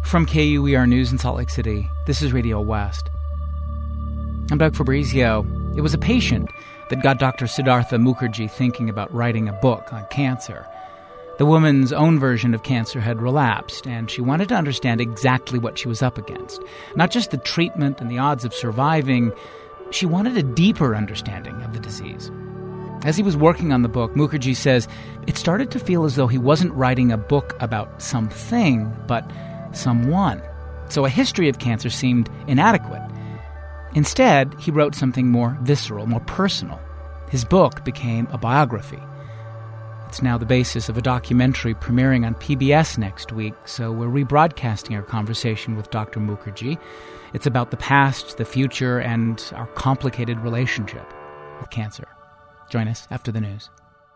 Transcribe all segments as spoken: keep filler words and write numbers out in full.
From K U E R News in Salt Lake City, this is Radio West. I'm Doug Fabrizio. It was a patient that got Doctor Siddhartha Mukherjee thinking about writing a book on cancer. The woman's own version of cancer had relapsed, and she wanted to understand exactly what she was up against. Not just the treatment and the odds of surviving, she wanted a deeper understanding of the disease. As he was working on the book, Mukherjee says it started to feel as though he wasn't writing a book about something, but someone. So a history of cancer seemed inadequate. Instead, he wrote something more visceral, more personal. His book became a biography. It's now the basis of a documentary premiering on P B S next week, so we're rebroadcasting our conversation with Doctor Mukherjee. It's about the past, the future, and our complicated relationship with cancer. Join us after the news.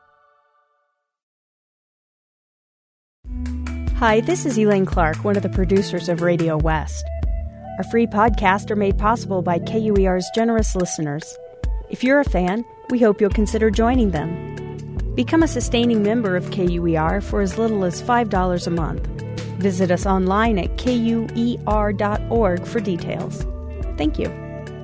Hi, this is Elaine Clark, one of the producers of Radio West. Our free podcasts are made possible by K U E R's generous listeners. If you're a fan, we hope you'll consider joining them. Become a sustaining member of K U E R for as little as five dollars a month. Visit us online at K U E R dot org for details. Thank you.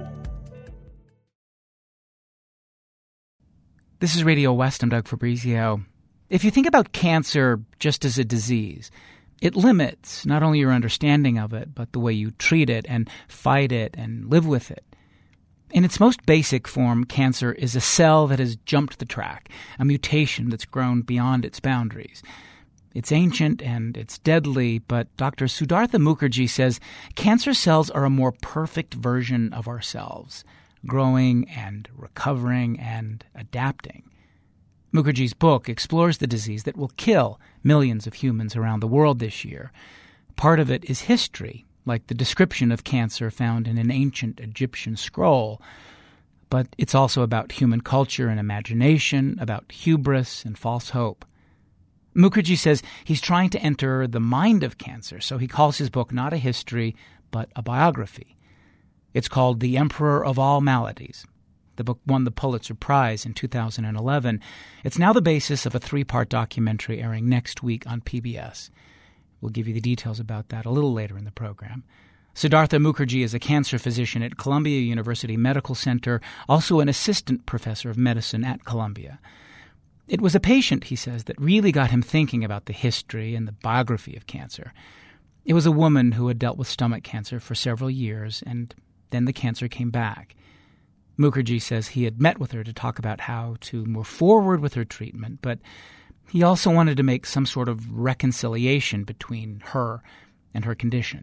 This is Radio West. I'm Doug Fabrizio. If you think about cancer just as a disease, it limits not only your understanding of it, but the way you treat it and fight it and live with it. In its most basic form, cancer is a cell that has jumped the track, a mutation that's grown beyond its boundaries. It's ancient and it's deadly, but Doctor Siddhartha Mukherjee says cancer cells are a more perfect version of ourselves, growing and recovering and adapting. Mukherjee's book explores the disease that will kill millions of humans around the world this year. Part of it is history, like the description of cancer found in an ancient Egyptian scroll. But it's also about human culture and imagination, about hubris and false hope. Mukherjee says he's trying to enter the mind of cancer, so he calls his book not a history, but a biography. It's called The Emperor of All Maladies. The book won the Pulitzer Prize in two thousand eleven. It's now the basis of a three-part documentary airing next week on P B S. We'll give you the details about that a little later in the program. Siddhartha Mukherjee is a cancer physician at Columbia University Medical Center, also an assistant professor of medicine at Columbia. It was a patient, he says, that really got him thinking about the history and the biography of cancer. It was a woman who had dealt with stomach cancer for several years, and then the cancer came back. Mukherjee says he had met with her to talk about how to move forward with her treatment, but he also wanted to make some sort of reconciliation between her and her condition.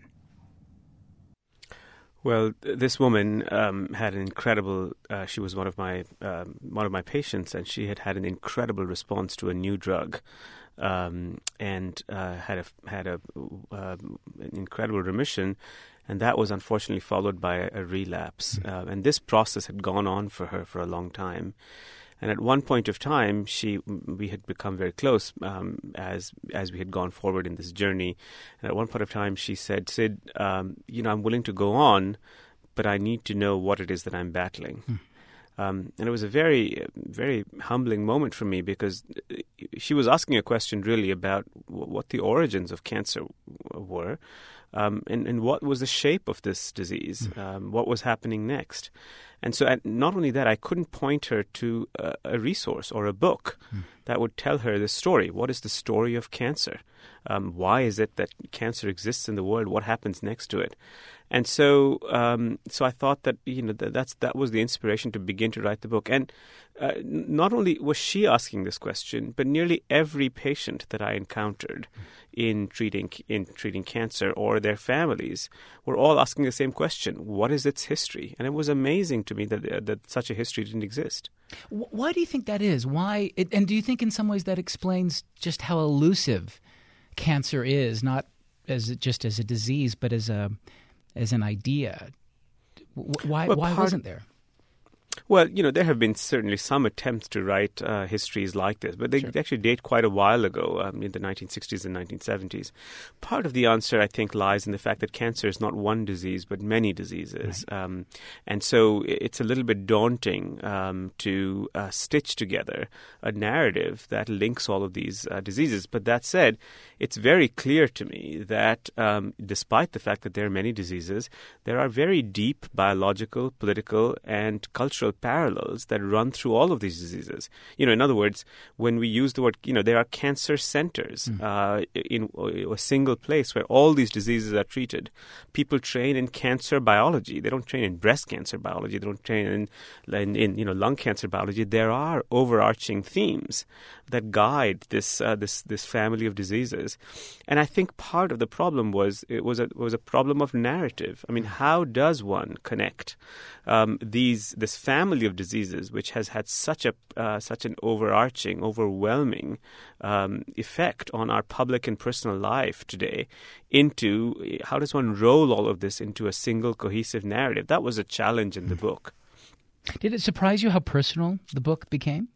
Well, this woman um, had an incredible. Uh, she was one of my um, one of my patients, and she had had an incredible response to a new drug, um, and uh, had a had a uh, an incredible remission. And that was unfortunately followed by a, a relapse. Uh, and this process had gone on for her for a long time. And at one point of time, she we had become very close um, as as we had gone forward in this journey. And at one point of time, she said, Sid, um, you know, I'm willing to go on, but I need to know what it is that I'm battling. Hmm. Um, and it was a very, very humbling moment for me because she was asking a question really about what the origins of cancer were. Um, and, and what was the shape of this disease? Um, what was happening next? And so at, not only that, I couldn't point her to a, a resource or a book mm. that would tell her the story. What is the story of cancer? Um, why is it that cancer exists in the world? What happens next to it? And so um, so I thought that, you know, that, that's, that was the inspiration to begin to write the book. And uh, not only was she asking this question, but nearly every patient that I encountered mm. in treating in treating cancer or their families were all asking the same question: what is its history? And it was amazing to me that uh, that such a history didn't exist. Why do you think that is? Why? It, and do you think in some ways that explains just how elusive cancer is, not as just as a disease, but as a as an idea? Why? Well, why part, wasn't there? Well, you know, there have been certainly some attempts to write uh, histories like this, but they sure. actually date quite a while ago, um, in the nineteen sixties and nineteen seventies. Part of the answer, I think, lies in the fact that cancer is not one disease, but many diseases. Right. Um, and so it's a little bit daunting um, to uh, stitch together a narrative that links all of these uh, diseases. But that said, it's very clear to me that um, despite the fact that there are many diseases, there are very deep biological, political, and cultural parallels that run through all of these diseases. You know, in other words, when we use the word, you know, there are cancer centers mm. uh, in a single place where all these diseases are treated. People train in cancer biology. They don't train in breast cancer biology. They don't train in, in, in you know, lung cancer biology. There are overarching themes that guide this uh, this this family of diseases. And I think part of the problem was it was a was a problem of narrative. I mean, how does one connect um, these this family of diseases, which has had such a uh, such an overarching, overwhelming um, effect on our public and personal life today, into how does one roll all of this into a single cohesive narrative? That was a challenge in the book. Did it surprise you how personal the book became?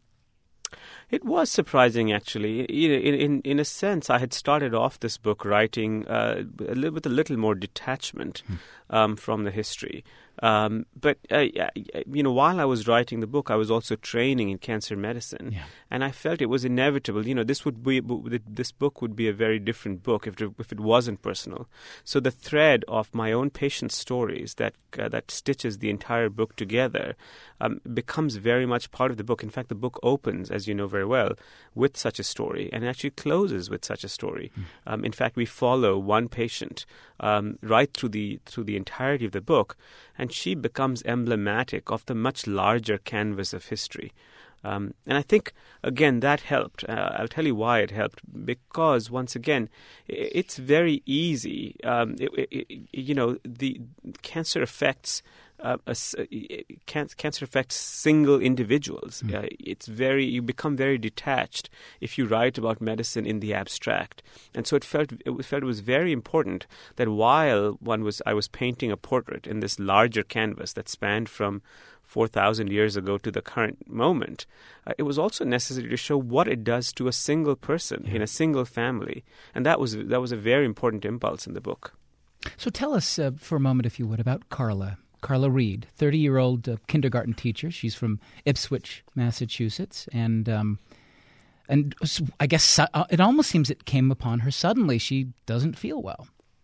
It was surprising, actually. In, in in a sense, I had started off this book writing uh, a little, with a little more detachment um, from the history. Um, but, uh, you know, while I was writing the book, I was also training in cancer medicine. Yeah. And I felt it was inevitable. You know, this would be this book would be a very different book if it, if it wasn't personal. So the thread of my own patient stories that uh, that stitches the entire book together um, becomes very much part of the book. In fact, the book opens, as you know very well, with such a story, and actually closes with such a story. Mm. Um, in fact, we follow one patient um, right through the through the entirety of the book, and she becomes emblematic of the much larger canvas of history. Um, and I think, again, that helped. Uh, I'll tell you why it helped. Because, once again, it's very easy. Um, it, it, you know, the cancer affects uh, a, can, cancer affects single individuals. Mm. Uh, it's very you become very detached if you write about medicine in the abstract. And so it felt it felt it was very important that while one was I was painting a portrait in this larger canvas that spanned from four thousand years ago to the current moment, uh, it was also necessary to show what it does to a single person yeah. in a single family. And that was that was a very important impulse in the book. So tell us uh, for a moment, if you would, about Carla. Carla Reed, thirty-year-old uh, kindergarten teacher. She's from Ipswich, Massachusetts. And um, and I guess su- it almost seems it came upon her suddenly. She doesn't feel well.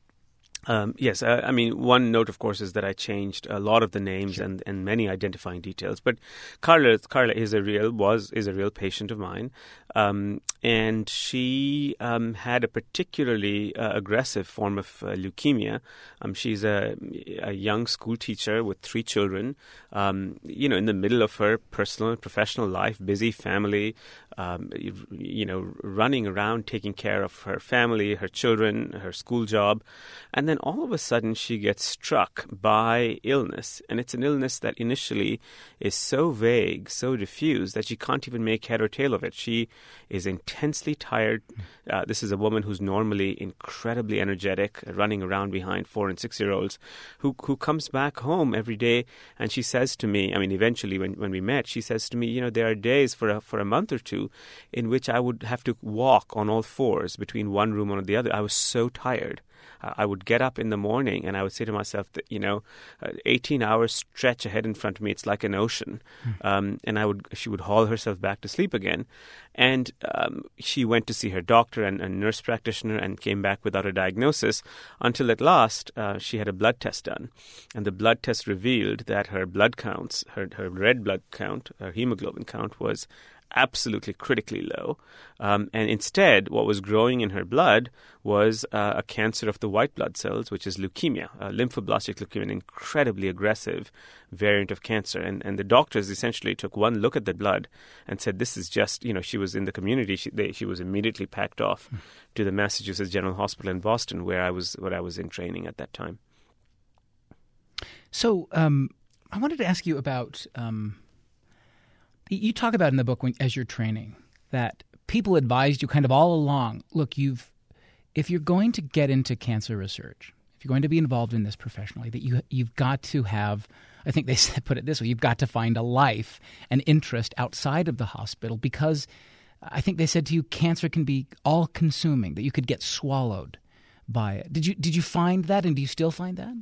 Um, yes, uh, I mean, one note, of course, is that I changed a lot of the names sure. and, and many identifying details. But Carla, Carla is a real was is a real patient of mine, um, and she um, had a particularly uh, aggressive form of uh, leukemia. Um, she's a, a young school teacher with three children. Um, you know, in the middle of her personal and professional life, busy family. Um, you, you know, running around taking care of her family, her children, her school job. And then all of a sudden she gets struck by illness. And it's an illness that initially is so vague, so diffuse, that she can't even make head or tail of it. She is intensely tired. Uh, this is a woman who's normally incredibly energetic, running around behind four and six-year-olds, who who comes back home every day. And she says to me, I mean, eventually when, when we met, she says to me, you know, there are days for a, for a month or two in which I would have to walk on all fours between one room and the other. I was so tired. Uh, I would get up in the morning and I would say to myself that, you know, uh, eighteen hours stretch ahead in front of me. It's like an ocean. Mm. Um, and I would, she would haul herself back to sleep again. And um, she went to see her doctor and a nurse practitioner and came back without a diagnosis until at last uh, she had a blood test done. And the blood test revealed that her blood counts, her, her red blood count, her hemoglobin count was absolutely critically low. Um, and instead, what was growing in her blood was uh, a cancer of the white blood cells, which is leukemia, uh, lymphoblastic leukemia, an incredibly aggressive variant of cancer. And, and the doctors essentially took one look at the blood and said, this is just, you know, she was in the community. She, they, she was immediately packed off mm. to the Massachusetts General Hospital in Boston, where I was, where I was in training at that time. So um, I wanted to ask you about... Um You talk about in the book when, as you're training that people advised you kind of all along, look, you've if you're going to get into cancer research, if you're going to be involved in this professionally, that you, you've got to have, I think they said, put it this way, you've got to find a life and interest outside of the hospital, because I think they said to you, cancer can be all-consuming, that you could get swallowed by it. Did you did you find that, and do you still find that?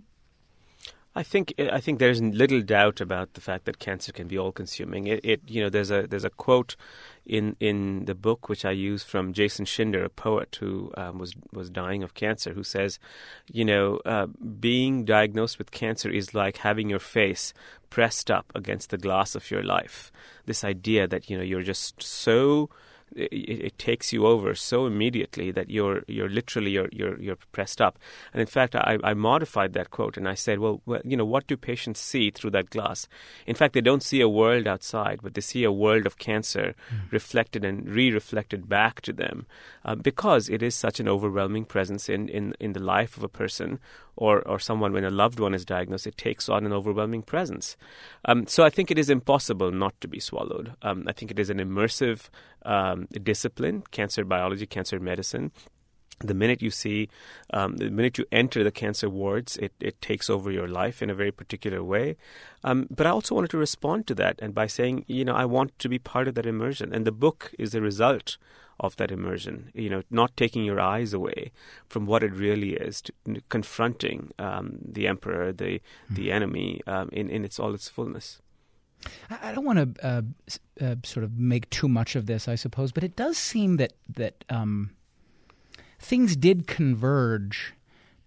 I think I think there's little doubt about the fact that cancer can be all-consuming. It, it you know there's a there's a quote in in the book which I use from Jason Schinder, a poet who um, was was dying of cancer, who says, you know, uh, being diagnosed with cancer is like having your face pressed up against the glass of your life. This idea that, you know, you're just so It, it takes you over so immediately that you're you're literally you're you're, you're pressed up. And in fact, I, I modified that quote and I said, well, well, you know, what do patients see through that glass? In fact, they don't see a world outside, but they see a world of cancer mm. reflected and re-reflected back to them, uh, because it is such an overwhelming presence in, in, in the life of a person or or someone. When a loved one is diagnosed, it takes on an overwhelming presence. Um, so I think it is impossible not to be swallowed. Um, I think it is an immersive um, discipline, cancer biology, cancer medicine. The minute you see, um, the minute you enter the cancer wards, it, it takes over your life in a very particular way. Um, but I also wanted to respond to that, and by saying, you know, I want to be part of that immersion. And the book is a result of that immersion, you know, not taking your eyes away from what it really is, to, confronting um, the emperor, the mm-hmm. the enemy um, in, in its all its fullness. I don't want to uh, uh, sort of make too much of this, I suppose, but it does seem that that um, things did converge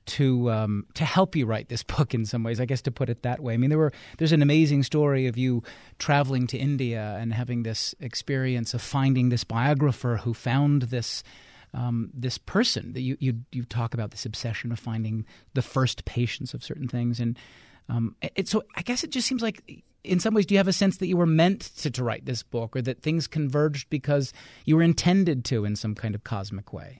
to um, to help you write this book in some ways, I guess, to put it that way. I mean, there were there's an amazing story of you traveling to India and having this experience of finding this biographer who found this um, this person that you, you you talk about, this obsession of finding the first patients of certain things, and um, it, so I guess it just seems like, in some ways, do you have a sense that you were meant to, to write this book, or that things converged because you were intended to in some kind of cosmic way?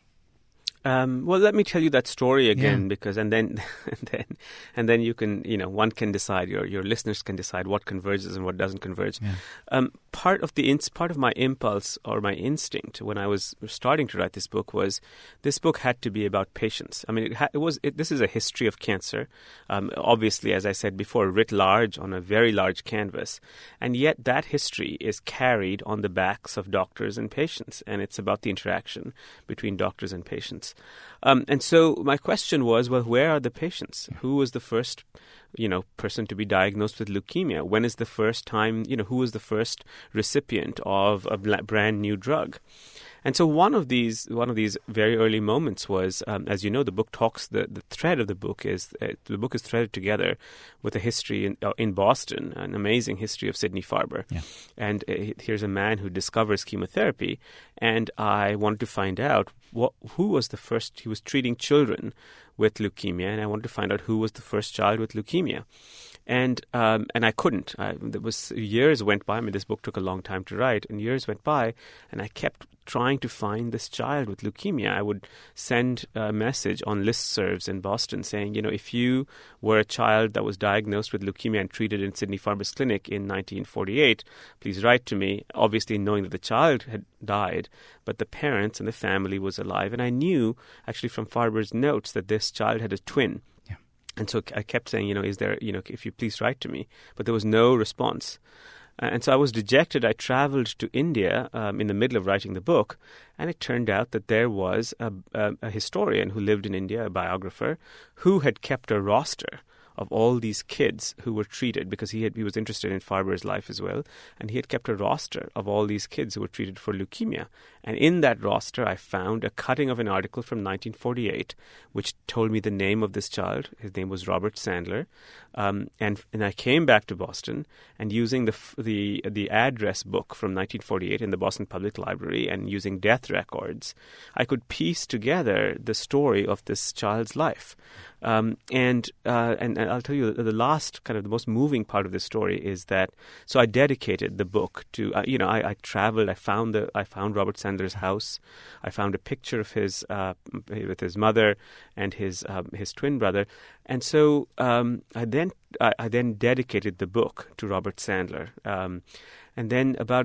Um, well, let me tell you that story again, yeah. because and then and then and then you can, you know, one can decide, your your listeners can decide what converges and what doesn't converge. Yeah. Um, part of the ins- part of my impulse or my instinct when I was starting to write this book was this book had to be about patients. I mean, it, ha- it was it, this is a history of cancer, um, obviously, as I said before, writ large on a very large canvas, and yet that history is carried on the backs of doctors and patients, and it's about the interaction between doctors and patients. Um, and so my question was, well, where are the patients? Who was the first, you know, person to be diagnosed with leukemia? When is the first time, you know, who was the first recipient of a brand new drug? And so one of these one of these very early moments was, um, as you know, the book talks, the, the thread of the book is, uh, the book is threaded together with a history in, uh, in Boston, an amazing history of Sidney Farber. Yeah. And uh, here's a man who discovers chemotherapy, and I wanted to find out what, who was the first, he was treating children with leukemia, and I wanted to find out who was the first child with leukemia. And um, and I couldn't. I, there was years went by. I mean, this book took a long time to write, and years went by, and I kept trying to find this child with leukemia. I would send a message on listservs in Boston saying, you know, if you were a child that was diagnosed with leukemia and treated in Sidney Farber's clinic in nineteen forty-eight, please write to me. Obviously, knowing that the child had died, but the parents and the family was alive, and I knew actually from Farber's notes that this child had a twin. And so I kept saying, you know, is there, you know, if you please write to me. But there was no response. Uh, and so I was dejected. I traveled to India um, in the middle of writing the book. And it turned out that there was a, a, a historian who lived in India, a biographer, who had kept a roster of all these kids who were treated, because he had he was interested in Farber's life as well, and he had kept a roster of all these kids who were treated for leukemia. And in that roster, I found a cutting of an article from nineteen forty-eight, which told me the name of this child. His name was Robert Sandler. Um, and and I came back to Boston, and using the the the address book from nineteen forty-eight in the Boston Public Library, and using death records, I could piece together the story of this child's life. Um, and, uh, and and I'll tell you the last kind of the most moving part of the story is that, so I dedicated the book to, uh, you know, I, I traveled, I found the, I found Robert Sandler's house, I found a picture of his, uh, with his mother and his, um, his twin brother. And so, um, I then, I, I then dedicated the book to Robert Sandler. Um, and then about a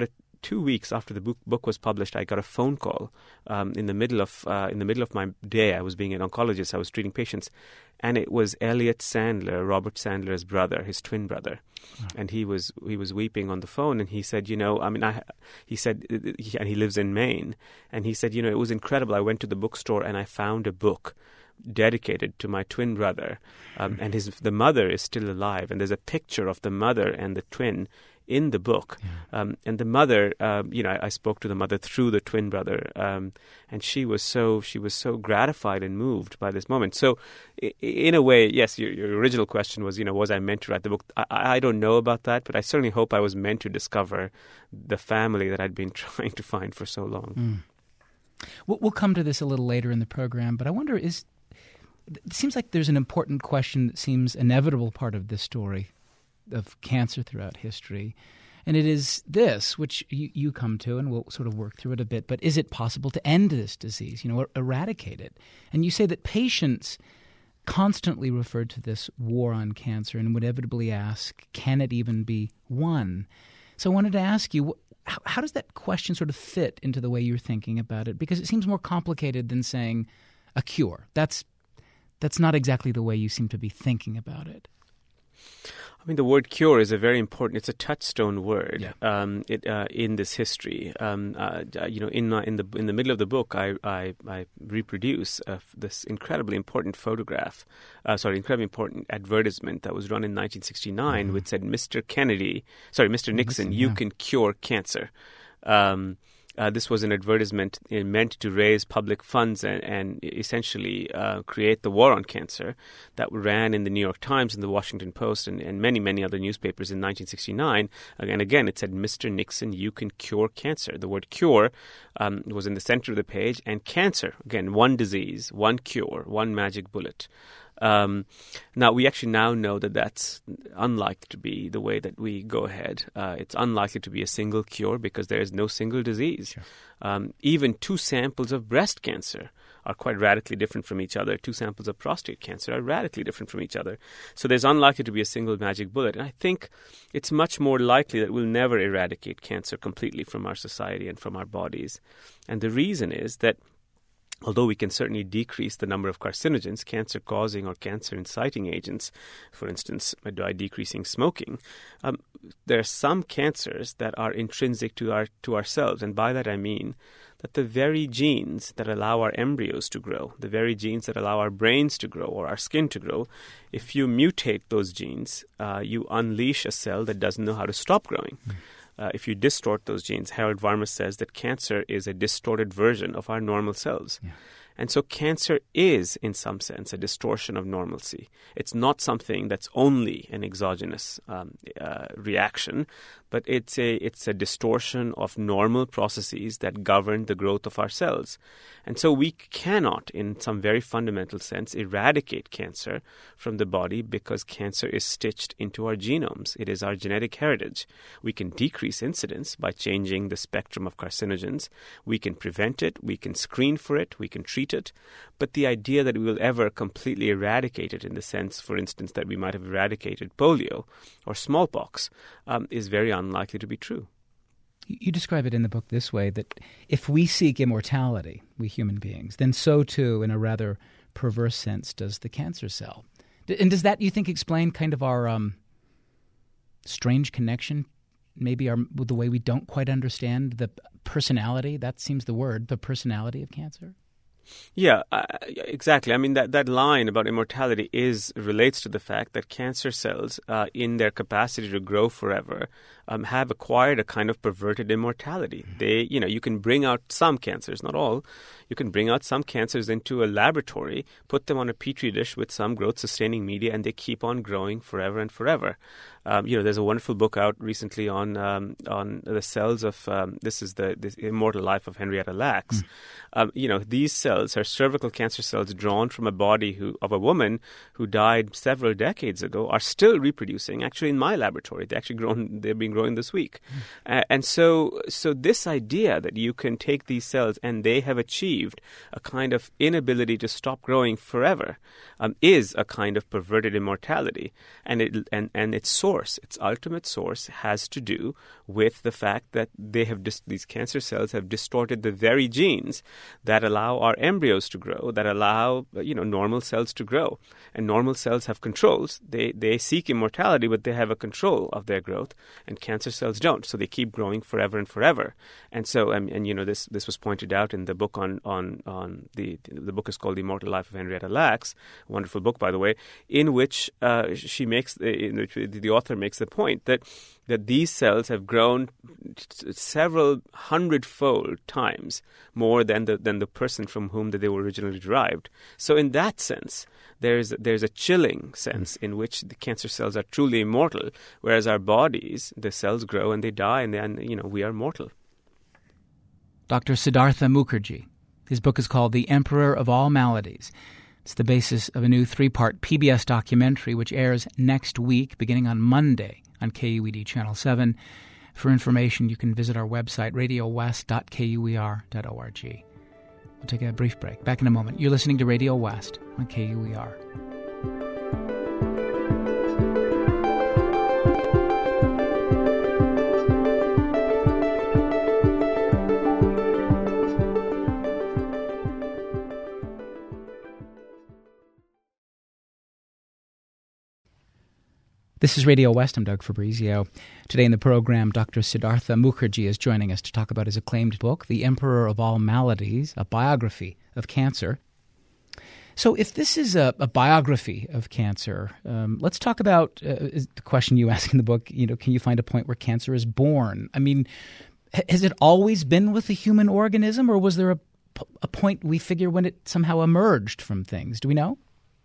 two weeks after the book, book was published, I got a phone call um, in the middle of uh, in the middle of my day. I was being an oncologist. I was treating patients, and it was Elliot Sandler, Robert Sandler's brother, his twin brother, oh. and he was he was weeping on the phone, and he said, you know, I mean, I he said, he, and he lives in Maine, and he said, you know, it was incredible. I went to the bookstore and I found a book dedicated to my twin brother, um, and his the mother is still alive, and there's a picture of the mother and the twin in the book. Yeah. Um, and the mother, uh, you know, I, I spoke to the mother through the twin brother, um, and she was so she was so gratified and moved by this moment. So, I- in a way, yes, your, your original question was, you know, was I meant to write the book? I, I don't know about that, but I certainly hope I was meant to discover the family that I'd been trying to find for so long. Mm. We'll, we'll come to this a little later in the program, but I wonder, is it seems like there's an important question that seems inevitable part of this story of cancer throughout history, and it is this, which you, you come to, and we'll sort of work through it a bit, but is it possible to end this disease, you know, er- eradicate it? And you say that patients constantly referred to this war on cancer and would inevitably ask, can it even be won? So I wanted to ask you, how, how does that question sort of fit into the way you're thinking about it? Because it seems more complicated than saying a cure. That's That's not exactly the way you seem to be thinking about it. I mean, the word cure is a very important, it's a touchstone word yeah. um, it, uh, in this history. Um, uh, you know, in, in the in the middle of the book, I, I, I reproduce uh, this incredibly important photograph, uh, sorry, incredibly important advertisement that was run in nineteen sixty-nine, mm-hmm. which said, Mister Kennedy, sorry, Mister Nixon, Nixon you yeah. can cure cancer. Um Uh, this was an advertisement meant to raise public funds and, and essentially uh, create the war on cancer that ran in the New York Times and the Washington Post and, and many, many other newspapers in nineteen sixty-nine. And again, it said, Mister Nixon, you can cure cancer. The word cure um, was in the center of the page. And cancer, again, one disease, one cure, one magic bullet. Um, now, we actually now know that that's unlikely to be the way that we go ahead. Uh, it's unlikely to be a single cure because there is no single disease. Sure. Um, even two samples of breast cancer are quite radically different from each other. Two samples of prostate cancer are radically different from each other. So there's unlikely to be a single magic bullet. And I think it's much more likely that we'll never eradicate cancer completely from our society and from our bodies. And the reason is that although we can certainly decrease the number of carcinogens, cancer-causing or cancer-inciting agents, for instance, by decreasing smoking, um, there are some cancers that are intrinsic to our to ourselves. And by that I mean that the very genes that allow our embryos to grow, the very genes that allow our brains to grow or our skin to grow, if you mutate those genes, uh, you unleash a cell that doesn't know how to stop growing. Mm. Uh, if you distort those genes, Harold Varmus says that cancer is a distorted version of our normal cells. Yeah. And so cancer is, in some sense, a distortion of normalcy. It's not something that's only an exogenous um, uh, reaction, but it's a it's a distortion of normal processes that govern the growth of our cells. And so we cannot, in some very fundamental sense, eradicate cancer from the body because cancer is stitched into our genomes. It is our genetic heritage. We can decrease incidence by changing the spectrum of carcinogens. We can prevent it. We can screen for it. We can treat it. But the idea that we will ever completely eradicate it in the sense, for instance, that we might have eradicated polio or smallpox um, is very unlikely to be true. You describe it in the book this way, that if we seek immortality, we human beings, then so too, in a rather perverse sense, does the cancer cell. And does that, you think, explain kind of our um, strange connection, maybe our, with the way we don't quite understand the personality, that seems the word, the personality of cancer? Yeah, uh, exactly. I mean, that, that line about immortality is relates to the fact that cancer cells, uh, in their capacity to grow forever, um, have acquired a kind of perverted immortality. Mm-hmm. They, you know, you can bring out some cancers, not all. You can bring out some cancers into a laboratory, put them on a petri dish with some growth-sustaining media, and they keep on growing forever and forever. Um, you know, there's a wonderful book out recently on um, on the cells of um, this is the, the immortal life of Henrietta Lacks. Mm. Um, you know, these cells are cervical cancer cells drawn from a body who of a woman who died several decades ago, are still reproducing. Actually, in my laboratory, they actually grown. They've been growing this week, mm. uh, and so so this idea that you can take these cells and they have achieved a kind of inability to stop growing forever um, is a kind of perverted immortality, and it and and its source source, its ultimate source, has to do with the fact that they have dis- these cancer cells have distorted the very genes that allow our embryos to grow, that allow you know normal cells to grow. And normal cells have controls. They they seek immortality, but they have a control of their growth, and cancer cells don't. So they keep growing forever and forever. And so, and, and you know, this this was pointed out in the book on on on the the book is called The Immortal Life of Henrietta Lacks, a wonderful book, by the way, in which uh, she makes in which the author makes the point that that these cells have grown several hundredfold times more than the than the person from whom that they were originally derived. So in that sense, there's there's a chilling sense in which the cancer cells are truly immortal, whereas our bodies, the cells grow and they die, and then you know we are mortal. Doctor Siddhartha Mukherjee. His book is called The Emperor of All Maladies. It's the basis of a new three-part P B S documentary which airs next week, beginning on Monday on K U E D Channel seven. For information, you can visit our website, radio west dot k u e r dot org. We'll take a brief break. Back in a moment. You're listening to Radio West on K U E R. This is Radio West. I'm Doug Fabrizio. Today in the program, Doctor Siddhartha Mukherjee is joining us to talk about his acclaimed book, The Emperor of All Maladies, a biography of cancer. So if this is a, a biography of cancer, um, let's talk about uh, the question you ask in the book, you know, can you find a point where cancer is born? I mean, has it always been with the human organism, or was there a, a point we figure when it somehow emerged from things? Do we know?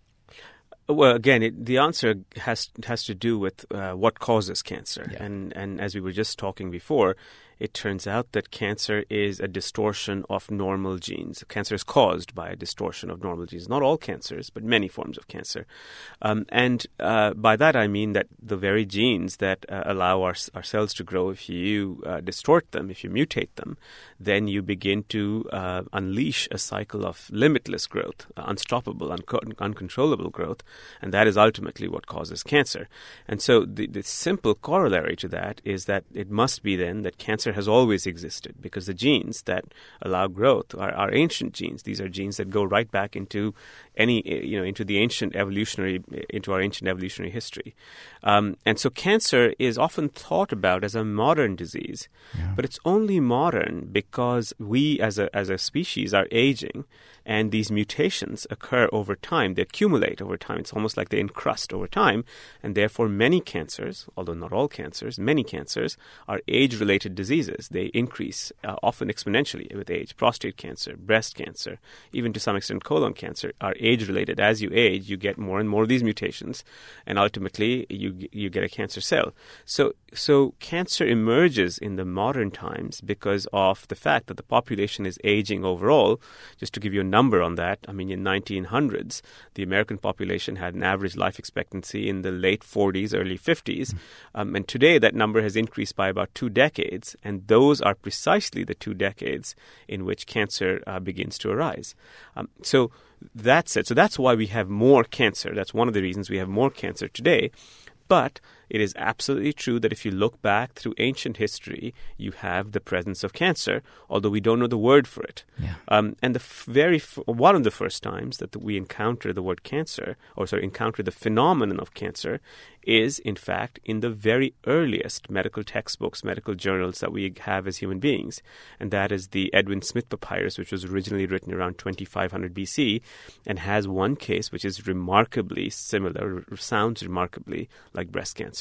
Well, again, it, the answer has has to do with uh, what causes cancer. Yeah. And and as we were just talking before, it turns out that cancer is a distortion of normal genes. Cancer is caused by a distortion of normal genes. Not all cancers, but many forms of cancer. Um, and uh, by that I mean that the very genes that uh, allow our, our cells to grow, if you uh, distort them, if you mutate them, then you begin to uh, unleash a cycle of limitless growth, uh, unstoppable, unco- uncontrollable growth, and that is ultimately what causes cancer. And so the, the simple corollary to that is that it must be then that cancer has always existed, because the genes that allow growth are, are ancient genes. These are genes that go right back into any, you know, into the ancient evolutionary, into our ancient evolutionary history. Um, and so cancer is often thought about as a modern disease, yeah. but it's only modern because we as a as a species are aging, and these mutations occur over time. They accumulate over time. It's almost like they encrust over time, and therefore many cancers, although not all cancers, many cancers are age-related diseases. They increase uh, often exponentially with age. Prostate cancer, breast cancer, even to some extent colon cancer are age-related. As you age, you get more and more of these mutations, and ultimately you you get a cancer cell. So so cancer emerges in the modern times because of the fact that the population is aging overall. Just to give you a number on that, I mean, in nineteen hundreds, the American population had an average life expectancy in the late forties, early fifties, mm-hmm. um, and today that number has increased by about two decades, and those are precisely the two decades in which cancer uh, begins to arise. Um, so that's it. So that's why we have more cancer. That's one of the reasons we have more cancer today. But it is absolutely true that if you look back through ancient history, you have the presence of cancer, although we don't know the word for it. Yeah. Um, and the f- very f- one of the first times that we encounter the word cancer, or sorry, encounter the phenomenon of cancer, is in fact in the very earliest medical textbooks, medical journals that we have as human beings, and that is the Edwin Smith Papyrus, which was originally written around twenty-five hundred B C, and has one case which is remarkably similar, sounds remarkably like breast cancer.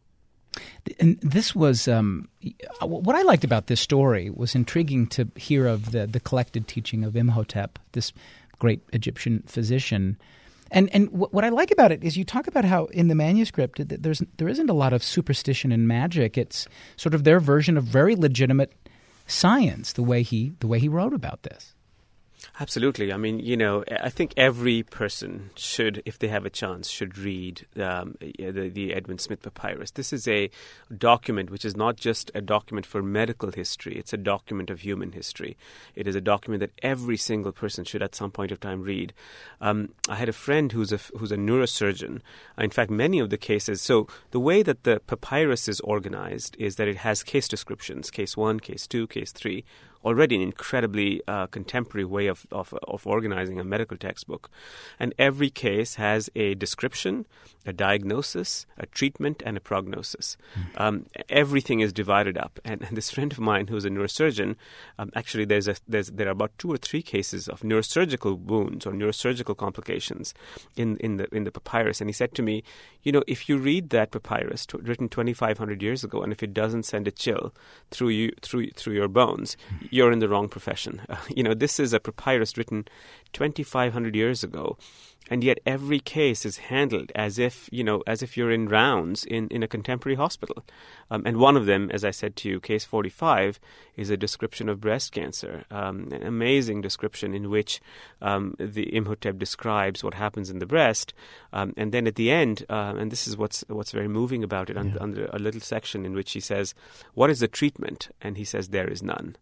And this was um, what I liked about this story was intriguing to hear of the, the collected teaching of Imhotep, this great Egyptian physician. And and what I like about it is you talk about how in the manuscript there's there isn't a lot of superstition and magic. It's sort of their version of very legitimate science. The way he the way he wrote about this. Absolutely. I mean, you know, I think every person should, if they have a chance, should read um, the, the Edwin Smith Papyrus. This is a document which is not just a document for medical history. It's a document of human history. It is a document that every single person should at some point of time read. Um, I had a friend who's a, who's a neurosurgeon. In fact, many of the cases, so the way that the papyrus is organized is that it has case descriptions, case one, case two, case three, already an incredibly uh, contemporary way of, of of organizing a medical textbook. And every case has a description, a diagnosis, a treatment, and a prognosis. Mm. Um, everything is divided up. And, and this friend of mine who's a neurosurgeon, um, actually there's a, there's, there are about two or three cases of neurosurgical wounds or neurosurgical complications in, in, the, in the papyrus. And he said to me, you know, if you read that papyrus t- written twenty-five hundred years ago, and if it doesn't send a chill through you through through your bones, mm. you're in the wrong profession. Uh, you know, this is a papyrus written twenty-five hundred years ago, and yet every case is handled as if, you know, as if you're in rounds in, in a contemporary hospital. Um, and one of them, as I said to you, case forty-five, is a description of breast cancer, um, an amazing description in which um, the Imhotep describes what happens in the breast. Um, and then at the end, uh, and this is what's what's very moving about it, yeah. under, under a little section in which he says, what is the treatment? And he says, there is none.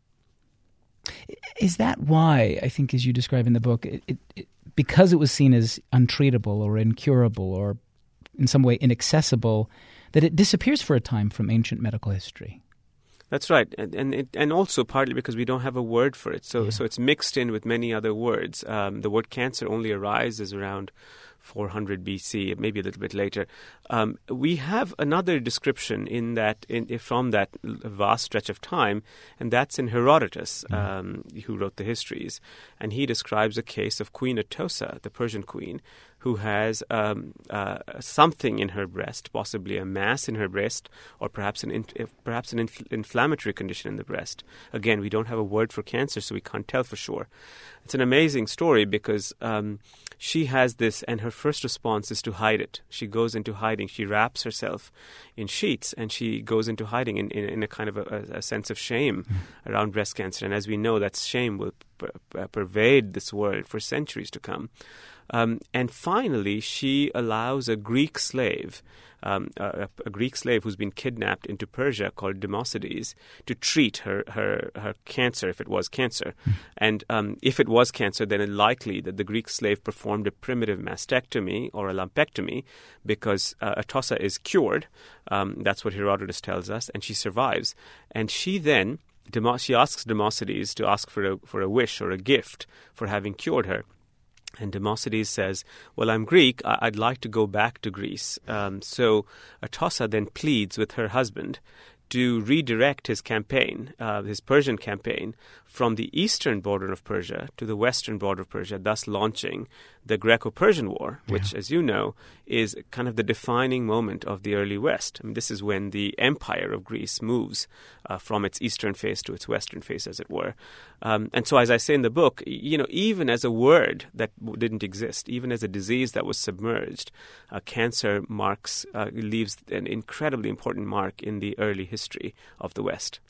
Is that why, I think, as you describe in the book, it, it, it, because it was seen as untreatable or incurable or in some way inaccessible, that it disappears for a time from ancient medical history? That's right, and and, it, and also partly because we don't have a word for it, so yeah. so it's mixed in with many other words. Um, the word cancer only arises around four hundred B C, maybe a little bit later. Um, we have another description in that in, from that vast stretch of time, and that's in Herodotus, mm-hmm. um, who wrote the histories. And he describes a case of Queen Atossa, the Persian queen, who has um, uh, something in her breast, possibly a mass in her breast, or perhaps an in, perhaps an inf- inflammatory condition in the breast. Again, we don't have a word for cancer, so we can't tell for sure. It's an amazing story because um, she has this, and her first response is to hide it. She goes into hiding. She wraps herself in sheets, and she goes into hiding in, in, in a kind of a, a sense of shame mm. around breast cancer. And as we know, that shame will per- per- pervade this world for centuries to come. Um, and finally, she allows a Greek slave, um, a, a Greek slave who's been kidnapped into Persia called Democedes, to treat her, her, her cancer, if it was cancer. Mm. And um, if it was cancer, then it's likely that the Greek slave performed a primitive mastectomy or a lumpectomy because uh, Atossa is cured. Um, that's what Herodotus tells us, and she survives. And she then, Demo- she asks Democedes to ask for a, for a wish or a gift for having cured her. And Democedes says, well, I'm Greek. I- I'd like to go back to Greece. Um, so Atossa then pleads with her husband to redirect his campaign, uh, his Persian campaign, from the eastern border of Persia to the western border of Persia, thus launching the Greco-Persian War, which, yeah. as you know, is kind of the defining moment of the early West. I mean, this is when the empire of Greece moves uh, from its eastern face to its western face, as it were. Um, and so, as I say in the book, you know, even as a word that didn't exist, even as a disease that was submerged, uh, cancer marks uh, leaves an incredibly important mark in the early history of the West.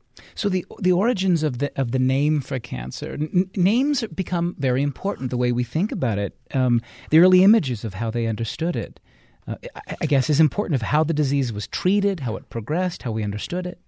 So the the origins of the of the name for cancer, n- names become very important. The way we think about it, um, the early images of how they understood it, uh, I, I guess, is important of how the disease was treated, how it progressed, how we understood it.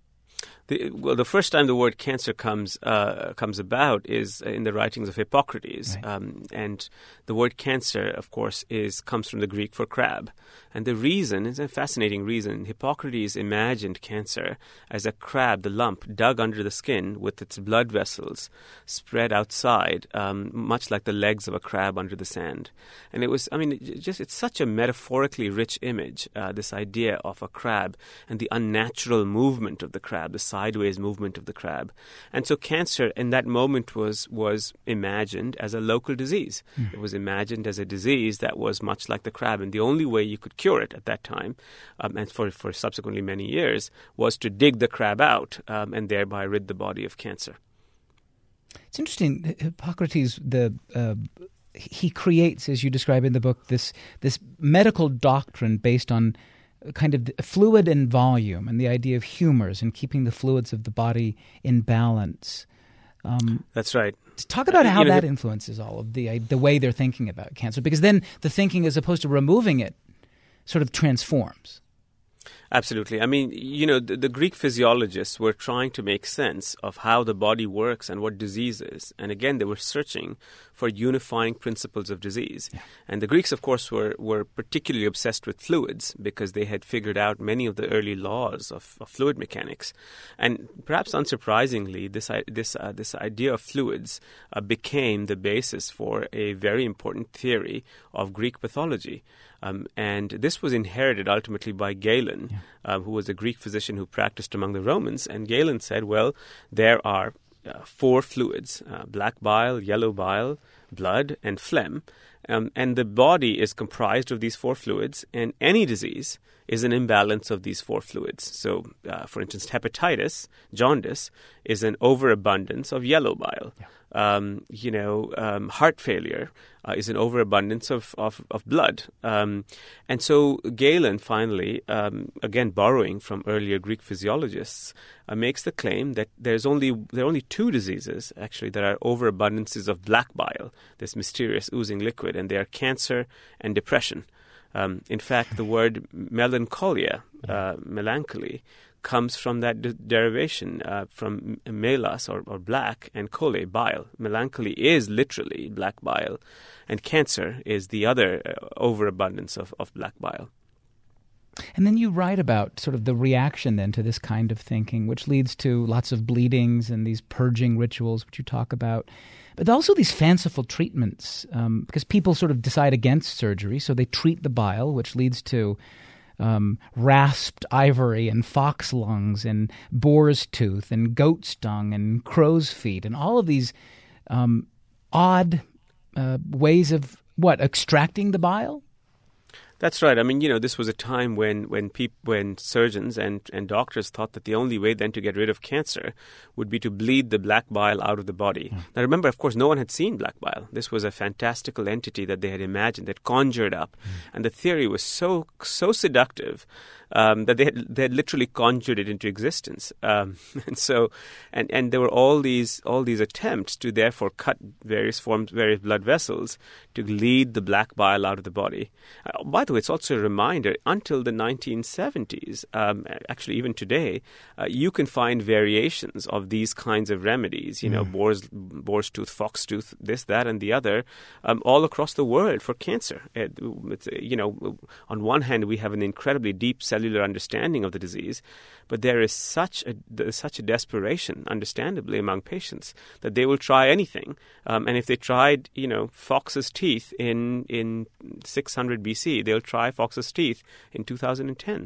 The, well, the first time the word cancer comes uh, comes about is in the writings of Hippocrates, right. um, and the word cancer, of course, is comes from the Greek for crab. And the reason is a fascinating reason. Hippocrates imagined cancer as a crab, the lump dug under the skin with its blood vessels spread outside, um, much like the legs of a crab under the sand. And it was, I mean, it just it's such a metaphorically rich image. Uh, this idea of a crab and the unnatural movement of the crab, the sideways movement of the crab. And so cancer in that moment was was imagined as a local disease. Mm. It was imagined as a disease that was much like the crab. And the only way you could cure it at that time, um, and for, for subsequently many years, was to dig the crab out um, and thereby rid the body of cancer. It's interesting. Hippocrates, the uh, he creates, as you describe in the book, this this medical doctrine based on kind of fluid and volume and the idea of humors and keeping the fluids of the body in balance. Um, That's right. Talk about Uh, how you know, that the- influences all of the the way they're thinking about cancer, because then the thinking, as opposed to removing it, sort of transforms. Absolutely. I mean, you know, the, the Greek physiologists were trying to make sense of how the body works and what disease is. And again, they were searching for unifying principles of disease. Yeah. And the Greeks, of course, were, were particularly obsessed with fluids because they had figured out many of the early laws of, of fluid mechanics. And perhaps unsurprisingly, this, this, uh, this idea of fluids uh, became the basis for a very important theory of Greek pathology. Um, and this was inherited ultimately by Galen, yeah. uh, who was a Greek physician who practiced among the Romans. And Galen said, well, there are uh, four fluids, uh, black bile, yellow bile, blood, and phlegm. Um, and the body is comprised of these four fluids, and any disease is an imbalance of these four fluids. So, uh, for instance, hepatitis, jaundice, is an overabundance of yellow bile. Yeah. Um, you know, um, heart failure uh, is an overabundance of, of, of blood. Um, and so Galen finally, um, again borrowing from earlier Greek physiologists, uh, makes the claim that there's only there are only two diseases, actually, that are overabundances of black bile, this mysterious oozing liquid, and they are cancer and depression. Um, in fact, the word melancholia, uh, melancholy, comes from that de- derivation uh, from melas, or, or black, and chole, bile. Melancholy is literally black bile, and cancer is the other uh, overabundance of, of black bile. And then you write about sort of the reaction then to this kind of thinking, which leads to lots of bleedings and these purging rituals, which you talk about. But also these fanciful treatments, um, because people sort of decide against surgery, so they treat the bile, which leads to Um, rasped ivory and fox lungs and boar's tooth and goat's dung and crow's feet and all of these um, odd uh, ways of, what, extracting the bile? That's right. I mean, you know, this was a time when when peop- when surgeons and, and doctors thought that the only way then to get rid of cancer would be to bleed the black bile out of the body. Mm. Now, remember, of course, no one had seen black bile. This was a fantastical entity that they had imagined, that conjured up. Mm. And the theory was so so seductive um, that they had, they had literally conjured it into existence. Um, and so, and, and there were all these all these attempts to therefore cut various forms, various blood vessels to lead the black bile out of the body. Uh, by the way, it's also a reminder, until the nineteen seventies, um, actually even today, uh, you can find variations of these kinds of remedies, you mm. know, boar's, boar's tooth, fox tooth, this, that, and the other, um, all across the world for cancer. It, it's, you know, on one hand, we have an incredibly deep cellular understanding of the disease, but there is such a, there's such a desperation, understandably, among patients that they will try anything. Um, and if they tried, you know, fox's teeth in, in six hundred B C, they'll try fox's teeth in two thousand ten.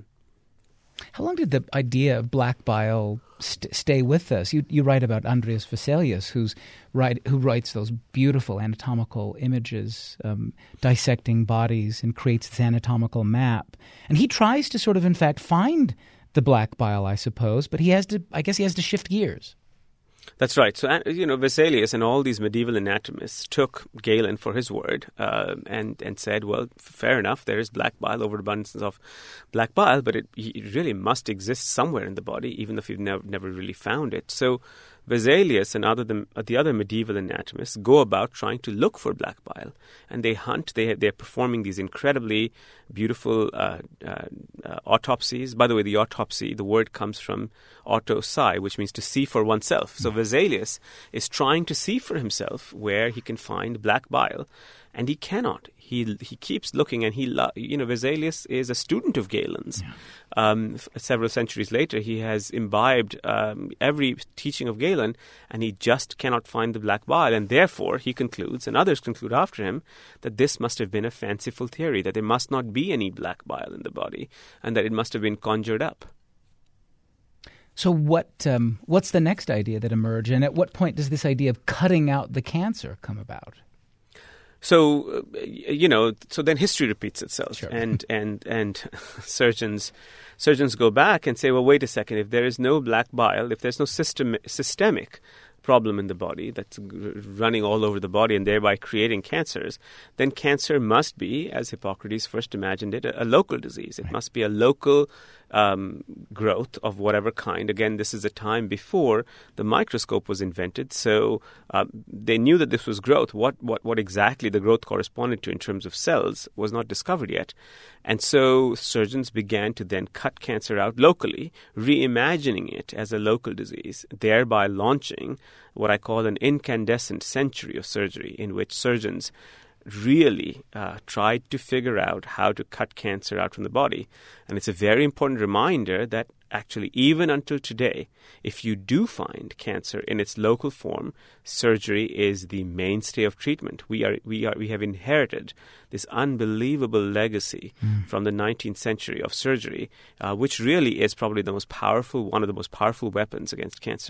How long did the idea of black bile st- stay with us? You you write about Andreas Vesalius, who's write, who writes those beautiful anatomical images, um, dissecting bodies, and creates this anatomical map. And he tries to sort of, in fact, find the black bile, I suppose, but he has to, I guess he has to shift gears. That's right. So, you know, Vesalius and all these medieval anatomists took Galen for his word uh, and, and said, well, fair enough, there is black bile, overabundance of black bile, but it, it really must exist somewhere in the body, even if you've never, never really found it. So Vesalius and other the, the other medieval anatomists go about trying to look for black bile, and they hunt. They they're performing these incredibly beautiful uh, uh, uh, autopsies. By the way, the autopsy, the word comes from autopsy, which means to see for oneself. So Vesalius is trying to see for himself where he can find black bile, and he cannot. He he keeps looking, and he lo- you know Vesalius is a student of Galen's. Yeah. Um, f- several centuries later, he has imbibed um, every teaching of Galen, and he just cannot find the black bile, and therefore he concludes, and others conclude after him, that this must have been a fanciful theory, that there must not be any black bile in the body, and that it must have been conjured up. So what um, what's the next idea that emerged, and at what point does this idea of cutting out the cancer come about? So, uh, you know, so then history repeats itself, Sure. and and and surgeons surgeons go back and say, well, wait a second, if there is no black bile, if there's no system, systemic problem in the body that's running all over the body and thereby creating cancers, then cancer must be, as Hippocrates first imagined it, a, a local disease. It Right. must be a local um, growth of whatever kind. Again, this is a time before the microscope was invented, so uh, they knew that this was growth. What, what, what exactly the growth corresponded to in terms of cells was not discovered yet. And so surgeons began to then cut cancer out locally, reimagining it as a local disease, thereby launching what I call an incandescent century of surgery, in which surgeons really uh, tried to figure out how to cut cancer out from the body. And it's a very important reminder that actually, even until today, if you do find cancer in its local form, surgery is the mainstay of treatment. We are we are we have inherited this unbelievable legacy mm. from the nineteenth century of surgery, uh, which really is probably the most powerful, one of the most powerful weapons against cancer.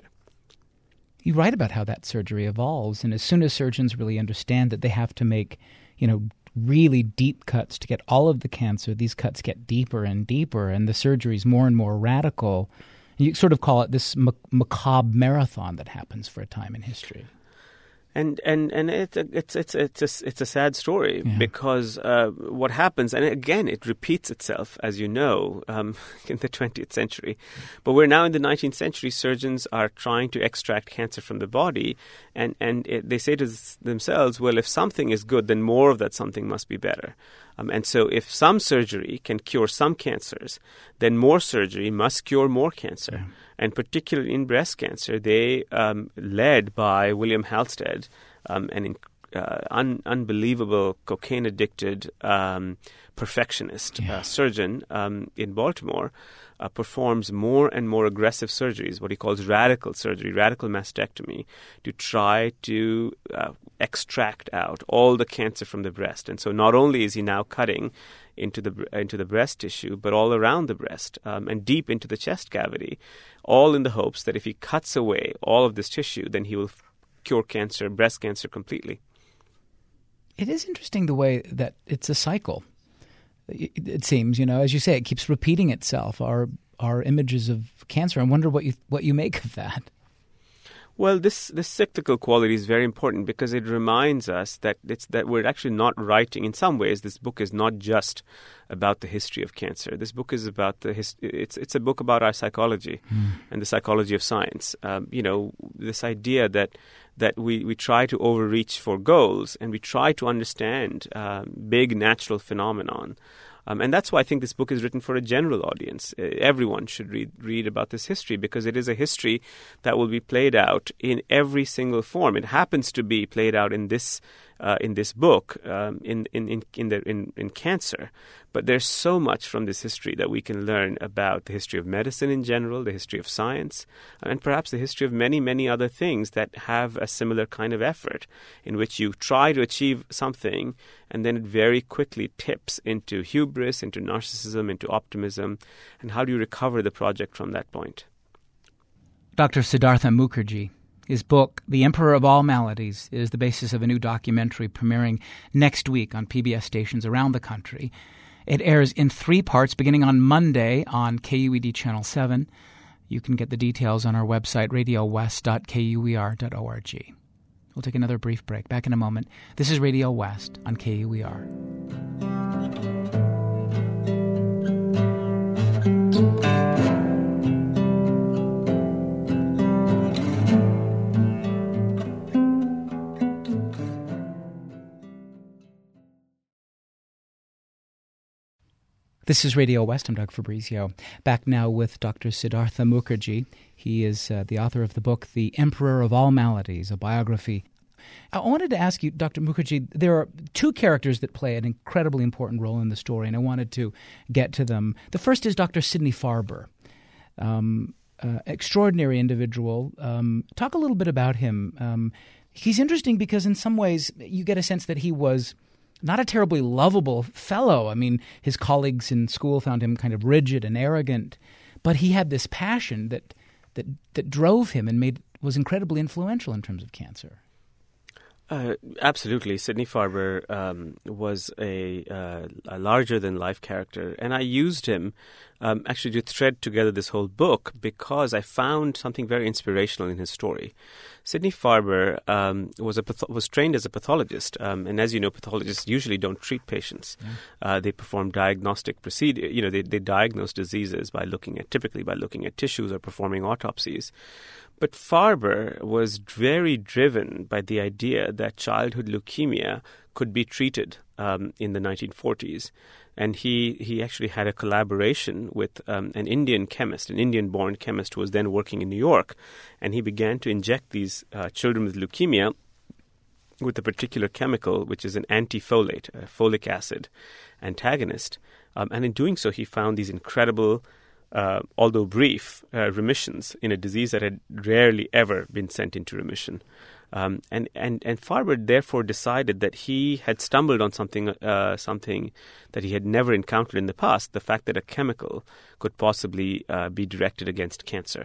You write about how that surgery evolves, and as soon as surgeons really understand that they have to make, you know, really deep cuts to get all of the cancer, these cuts get deeper and deeper, and the surgery is more and more radical. You sort of call it this macabre marathon that happens for a time in history. And and and it's a, it's it's it's a, it's a sad story yeah. because uh, what happens, and again it repeats itself, as you know, um, in the twentieth century. But we're now in the nineteenth century. Surgeons are trying to extract cancer from the body, and and it, they say to themselves, well, if something is good, then more of that something must be better. Um, and so if some surgery can cure some cancers, then more surgery must cure more cancer. Yeah. And particularly in breast cancer, they, um, led by William Halsted, um, an uh, un- unbelievable cocaine-addicted um, perfectionist yeah. uh, surgeon um, in Baltimore, uh, performs more and more aggressive surgeries, what he calls radical surgery, radical mastectomy, to try to uh, extract out all the cancer from the breast. And so not only is he now cutting into the into the breast tissue, but all around the breast um, and deep into the chest cavity, all in the hopes that if he cuts away all of this tissue, then he will f- cure cancer, breast cancer, completely. It is interesting the way that it's a cycle. It, it seems, you know, as you say, it keeps repeating itself. Our our images of cancer. I wonder what you what you make of that. Well, this, this cyclical quality is very important because it reminds us that it's that we're actually not writing. In some ways, this book is not just about the history of cancer. This book is about the his, it's it's a book about our psychology mm. and the psychology of science. Um, you know, this idea that that we, we try to overreach for goals and we try to understand uh, big natural phenomenon. Um, and that's why I think this book is written for a general audience. Uh, everyone should read read about this history because it is a history that will be played out in every single form. It happens to be played out in this uh, in this book um, in in in in, the, in in cancer. But there's so much from this history that we can learn about the history of medicine in general, the history of science, and perhaps the history of many, many other things that have a similar kind of effort in which you try to achieve something and then it very quickly tips into hubris, into narcissism, into optimism. And how do you recover the project from that point? Doctor Siddhartha Mukherjee. His book, The Emperor of All Maladies, is the basis of a new documentary premiering next week on P B S stations around the country. It airs in three parts beginning on Monday on K U E D Channel seven. You can get the details on our website, radio west dot k u e r dot org. We'll take another brief break. Back in a moment. This is Radio West on K U E R. This is Radio West. I'm Doug Fabrizio. Back now with Doctor Siddhartha Mukherjee. He is uh, the author of the book, The Emperor of All Maladies, a biography. I wanted to ask you, Doctor Mukherjee, there are two characters that play an incredibly important role in the story, and I wanted to get to them. The first is Doctor Sidney Farber, um, uh, extraordinary individual. Um, talk a little bit about him. Um, he's interesting because in some ways you get a sense that he was not a terribly lovable fellow. I mean, his colleagues in school found him kind of rigid and arrogant, but he had this passion that that that drove him and made was incredibly influential in terms of cancer. Uh, absolutely. Sydney Farber um, was a, uh, a larger-than-life character, and I used him um, actually to thread together this whole book because I found something very inspirational in his story. Sydney Farber um, was a path- was trained as a pathologist, um, and as you know, pathologists usually don't treat patients. Yeah. Uh, they perform diagnostic procedure. You know, they, they diagnose diseases by looking at typically by looking at tissues or performing autopsies. But Farber was very driven by the idea that childhood leukemia could be treated um, in the nineteen forties. And he, he actually had a collaboration with um, an Indian chemist, an Indian-born chemist who was then working in New York. And he began to inject these uh, children with leukemia with a particular chemical, which is an antifolate, a folic acid antagonist. Um, and in doing so, he found these incredible Uh, although brief, uh, remissions in a disease that had rarely ever been sent into remission. Um, and, and, and Farber therefore decided that he had stumbled on something uh, something that he had never encountered in the past, the fact that a chemical could possibly uh, be directed against cancer.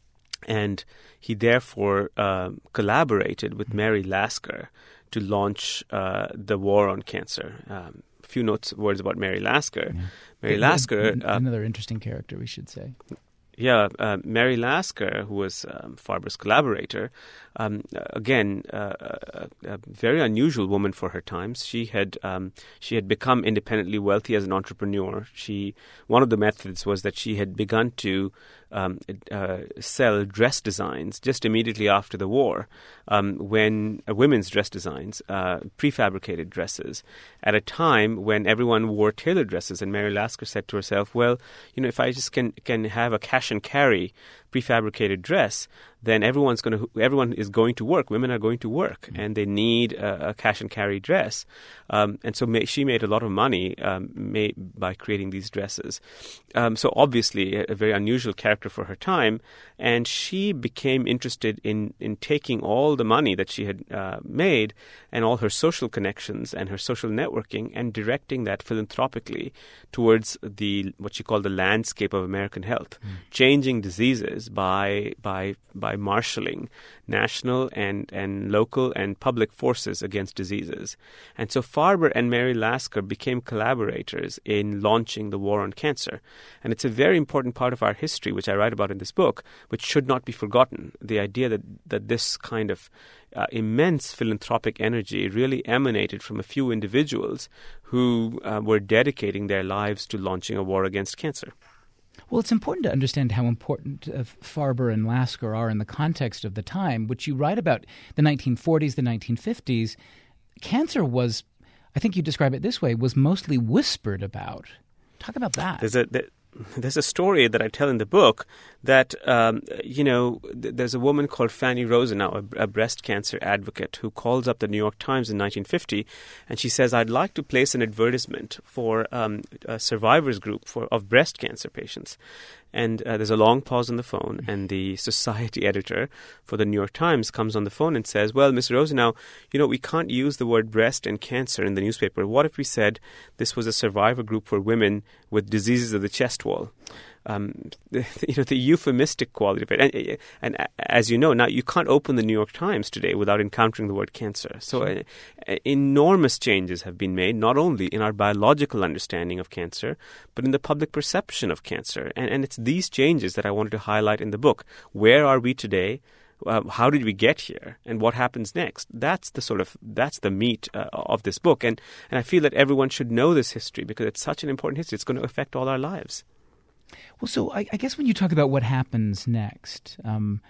And he therefore uh, collaborated with Mary Lasker to launch uh, the war on cancer. Um, a few notes, words about Mary Lasker. Yeah. Mary Lasker... Uh, Another interesting character, we should say. Yeah, uh, Mary Lasker, who was um, Farber's collaborator, um, again, uh, a, a very unusual woman for her times. She had um, she had become independently wealthy as an entrepreneur. She one of the methods was that she had begun to um, uh, sell dress designs just immediately after the war, um, when uh, women's dress designs, uh, prefabricated dresses, at a time when everyone wore tailored dresses. And Mary Lasker said to herself, "Well, you know, if I just can can have a cash and carry prefabricated dress, then everyone's going to everyone is going to work. Women are going to work, mm-hmm. and they need a, a cash and carry dress." Um, and so ma- she made a lot of money um, made by creating these dresses. Um, so obviously a, a very unusual character for her time, and she became interested in in taking all the money that she had uh, made and all her social connections and her social networking and directing that philanthropically towards the what she called the landscape of American health, mm. changing diseases by by by marshalling national and, and local and public forces against diseases. And so Farber and Mary Lasker became collaborators in launching the war on cancer. And it's a very important part of our history, which I write about in this book, which should not be forgotten. The idea that, that this kind of uh, immense philanthropic energy really emanated from a few individuals who uh, were dedicating their lives to launching a war against cancer. Well, it's important to understand how important uh, Farber and Lasker are in the context of the time, which you write about the nineteen forties, the nineteen fifties. Cancer was, I think you describe it this way, was mostly whispered about. Talk about that. There's a, there, there's a story that I tell in the book that, um, you know, th- there's a woman called Fanny Rosenau, a, a breast cancer advocate, who calls up the New York Times in nineteen fifty, and she says, "I'd like to place an advertisement for um, a survivors group for of breast cancer patients." And uh, there's a long pause on the phone, and the society editor for the New York Times comes on the phone and says, "Well, Miss Rosenau, you know, we can't use the word breast and cancer in the newspaper. What if we said this was a survivor group for women with diseases of the chest wall?" Um, the, you know, the euphemistic quality of it. And, and as you know, now you can't open the New York Times today without encountering the word cancer. So uh, uh, enormous changes have been made, not only in our biological understanding of cancer, but in the public perception of cancer. And, and it's these changes that I wanted to highlight in the book. Where are we today? Uh, how did we get here, and what happens next? That's the sort of that's the meat uh, of this book, and and I feel that everyone should know this history because it's such an important history. It's going to affect all our lives. Well, so I, I guess when you talk about what happens next, um,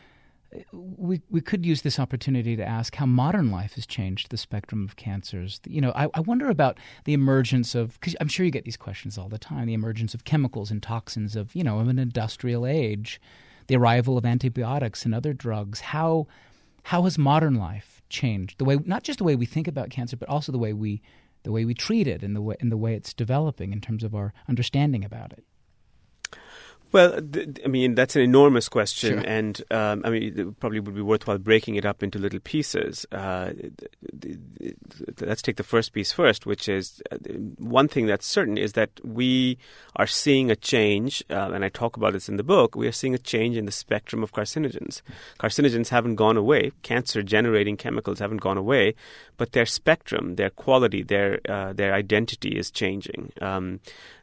we we could use this opportunity to ask how modern life has changed the spectrum of cancers. You know, I, I wonder about the emergence of, because I'm sure you get these questions all the time, the emergence of chemicals and toxins of, you know, of an industrial age, the arrival of antibiotics and other drugs. How how has modern life changed? The way, not just the way we think about cancer, but also the way we the way we treat it and the way and the way it's developing in terms of our understanding about it. Well, th- I mean, that's an enormous question, Sure. and um, I mean, it probably would be worthwhile breaking it up into little pieces. Uh, th- th- th- let's take the first piece first, which is uh, one thing that's certain is that we are seeing a change, uh, and I talk about this in the book, we are seeing a change in the spectrum of carcinogens. Carcinogens haven't gone away, cancer-generating chemicals haven't gone away, but their spectrum, their quality, their uh, their identity is changing. Um,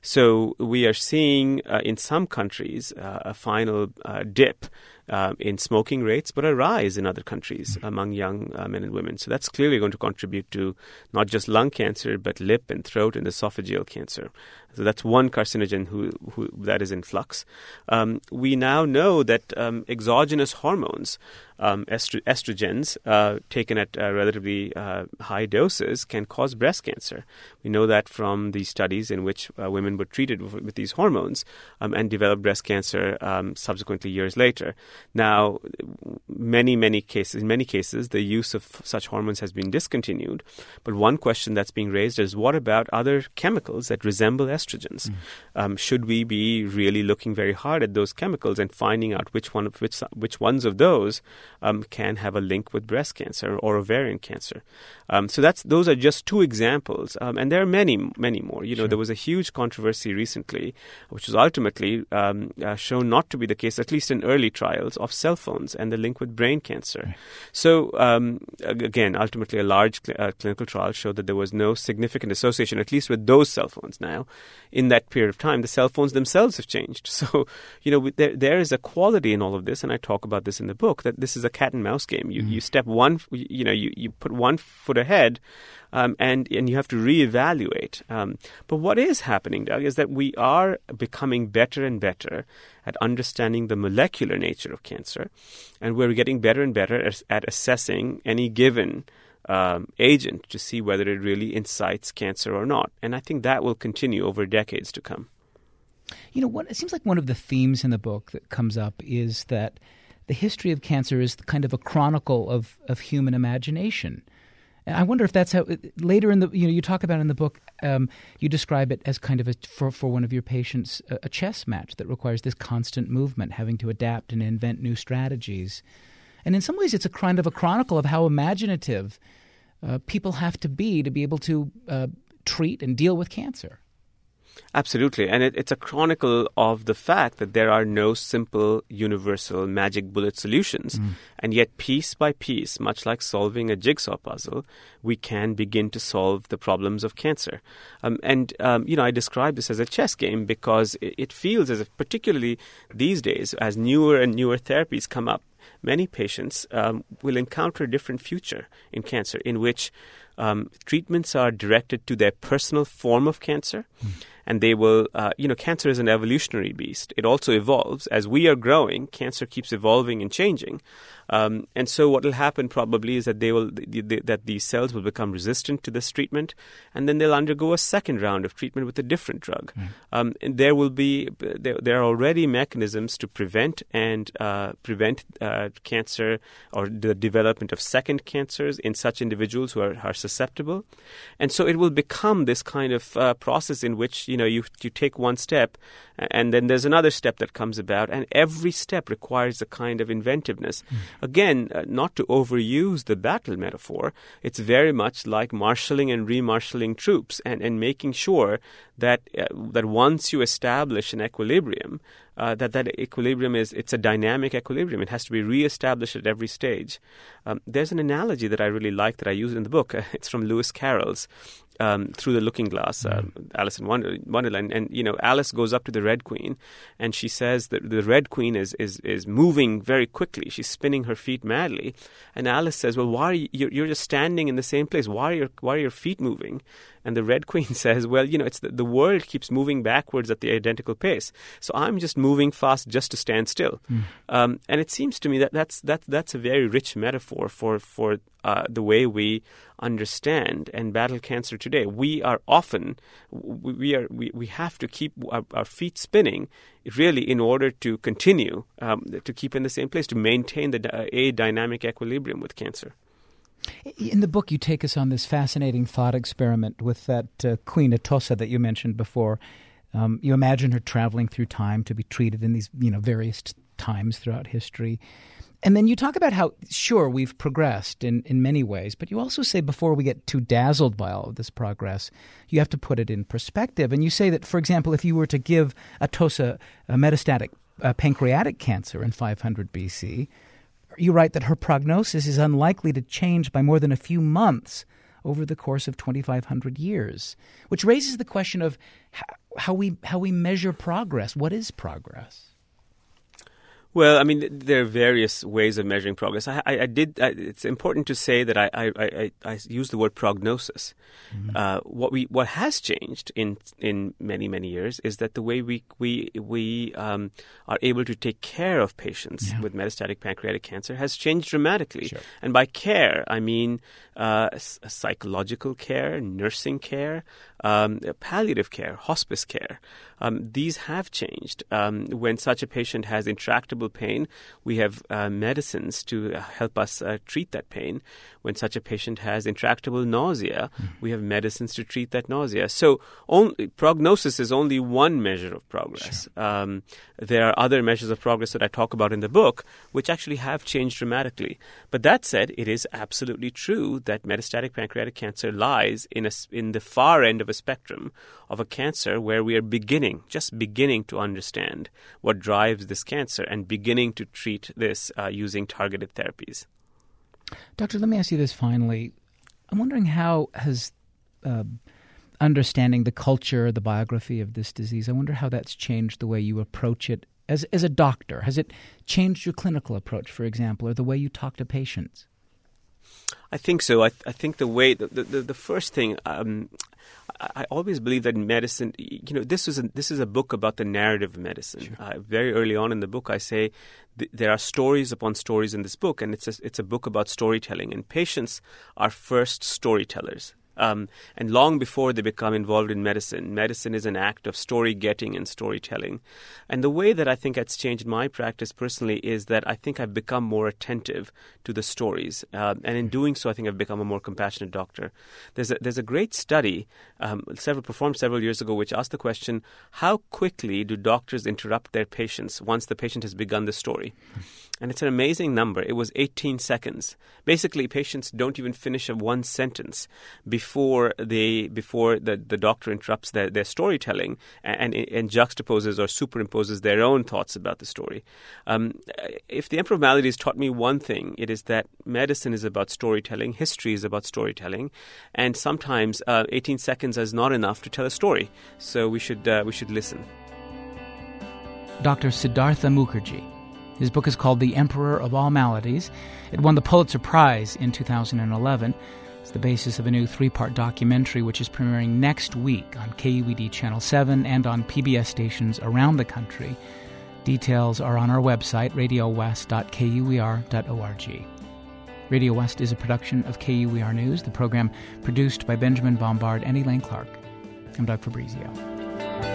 so we are seeing uh, in some countries uh, a final uh, dip uh, in smoking rates, but a rise in other countries among young uh, men and women. So that's clearly going to contribute to not just lung cancer, but lip and throat and esophageal cancer. So that's one carcinogen who, who that is in flux. Um, we now know that um, exogenous hormones, um, estro- estrogens, uh, taken at uh, relatively uh, high doses, can cause breast cancer. We know that from the studies in which uh, women were treated with, with these hormones um, and developed breast cancer um, subsequently years later. Now, many, many cases, in many cases, the use of such hormones has been discontinued. But one question that's being raised is, what about other chemicals that resemble estrogens? Estrogens. Mm. Um, should we be really looking very hard at those chemicals and finding out which one of which which ones of those um, can have a link with breast cancer or ovarian cancer? Um, so that's those are just two examples, um, and there are many, many more. You know, sure. There was a huge controversy recently, which was ultimately um, uh, shown not to be the case, at least in early trials, of cell phones and the link with brain cancer. Right. So um, again, ultimately, a large cl- uh, clinical trial showed that there was no significant association, at least with those cell phones. Now, in that period of time, the cell phones themselves have changed. So, you know, there there is a quality in all of this, and I talk about this in the book, that this is a cat and mouse game. You mm. you step one, you know, you, you put one foot ahead, um, and and you have to reevaluate. Um, but what is happening, Doug, is that we are becoming better and better at understanding the molecular nature of cancer, and we're getting better and better at, at assessing any given Um, agent to see whether it really incites cancer or not. And I think that will continue over decades to come. You know, what, it seems like one of the themes in the book that comes up is that the history of cancer is kind of a chronicle of, of human imagination. And I wonder if that's how, later in the, you know, you talk about in the book, um, you describe it as kind of, a, for, for one of your patients, a, a chess match that requires this constant movement, having to adapt and invent new strategies. And in some ways, it's a kind of a chronicle of how imaginative uh, people have to be to be able to uh, treat and deal with cancer. Absolutely. And it, it's a chronicle of the fact that there are no simple, universal, magic bullet solutions. Mm. And yet, piece by piece, much like solving a jigsaw puzzle, we can begin to solve the problems of cancer. Um, and, um, you know, I describe this as a chess game because it, it feels as if, particularly these days, as newer and newer therapies come up, many patients um, will encounter a different future in cancer in which um, treatments are directed to their personal form of cancer. Mm. And they will, uh, you know, cancer is an evolutionary beast. It also evolves. As we are growing, cancer keeps evolving and changing. Um, and so what will happen probably is that they will they, they, that these cells will become resistant to this treatment, and then they'll undergo a second round of treatment with a different drug. Mm. Um, and there will be there, there are already mechanisms to prevent and uh, prevent uh, cancer or the development of second cancers in such individuals who are, are susceptible. And so it will become this kind of uh, process in which, you know, you you take one step, and then there's another step that comes about, and every step requires a kind of inventiveness. Mm. Again, uh, not to overuse the battle metaphor, it's very much like marshalling and remarshalling troops and, and making sure that uh, that once you establish an equilibrium, uh, that that equilibrium is, it's a dynamic equilibrium. It has to be reestablished at every stage. Um, there's an analogy that I really like that I use in the book. It's from Lewis Carroll's Um, Through the Looking Glass, uh, mm. Alice in Wonder, Wonderland. And, you know, Alice goes up to the Red Queen and she says that the Red Queen is, is, is moving very quickly. She's spinning her feet madly. And Alice says, well, why are you, you're, you're just standing in the same place. Why are your, why are your feet moving? And the Red Queen says, well, you know, it's the, the world keeps moving backwards at the identical pace. So I'm just moving fast just to stand still. Mm. Um, and it seems to me that that's, that, that's a very rich metaphor for, for uh, the way we understand and battle cancer today. We are often, we, we are, we, we have to keep our, our feet spinning really in order to continue, um, to keep in the same place, to maintain the uh, a dynamic equilibrium with cancer. In the book, you take us on this fascinating thought experiment with that uh, Queen Atossa that you mentioned before. Um, you imagine her traveling through time to be treated in these, you know, various t- times throughout history. And then you talk about how, sure, we've progressed in, in many ways, but you also say before we get too dazzled by all of this progress, you have to put it in perspective. And you say that, for example, if you were to give Atossa a metastatic uh, pancreatic cancer in five hundred B C, you write that her prognosis is unlikely to change by more than a few months over the course of twenty-five hundred years, which raises the question of how, how we how we measure progress. What is progress? Well, I mean, there are various ways of measuring progress. I, I, I did. I, it's important to say that I, I, I, I use the word prognosis. Mm-hmm. Uh, what we what has changed in in many many years is that the way we we we um, are able to take care of patients yeah. with metastatic pancreatic cancer has changed dramatically. Sure. And by care, I mean uh, psychological care, nursing care, um, palliative care, hospice care. Um, these have changed. Um, when such a patient has intractable pain, we have uh, medicines to help us uh, treat that pain. When such a patient has intractable nausea, mm. we have medicines to treat that nausea. So only, prognosis is only one measure of progress. Sure. Um, there are other measures of progress that I talk about in the book, which actually have changed dramatically. But that said, it is absolutely true that metastatic pancreatic cancer lies in a, in the far end of a spectrum of a cancer where we are beginning, just beginning to understand what drives this cancer and beginning to treat this uh, using targeted therapies. Doctor, let me ask you this finally. I'm wondering how has uh, understanding the culture, the biography of this disease, I wonder how that's changed the way you approach it as as a doctor. Has it changed your clinical approach, for example, or the way you talk to patients? I think so. I, th- I think the way, the, the, the first thing, um, I, I always believe that medicine, you know, this is a, this is a book about the narrative of medicine. Sure. Uh, very early on in the book, I say th- there are stories upon stories in this book, and it's a, it's a book about storytelling. And patients are first storytellers. Um, and long before they become involved in medicine, medicine is an act of story getting and storytelling. And the way that I think it's changed my practice personally is that I think I've become more attentive to the stories. Uh, and in doing so, I think I've become a more compassionate doctor. There's a, there's a great study um, several performed several years ago which asked the question, how quickly do doctors interrupt their patients once the patient has begun the story? And it's an amazing number. It was eighteen seconds. Basically, patients don't even finish a one sentence before they before the, the doctor interrupts their, their storytelling and, and, and juxtaposes or superimposes their own thoughts about the story. Um, if the Emperor of Maladies taught me one thing, it is that medicine is about storytelling, history is about storytelling, and sometimes uh, eighteen seconds is not enough to tell a story. So we should uh, we should listen. Doctor Siddhartha Mukherjee. His book is called The Emperor of All Maladies. It won the Pulitzer Prize in two thousand eleven. It's the basis of a new three-part documentary which is premiering next week on K U E D Channel seven and on P B S stations around the country. Details are on our website, radio west dot k u e r dot org. Radio West is a production of K U E R News, the program produced by Benjamin Bombard and Elaine Clark. I'm Doug Fabrizio.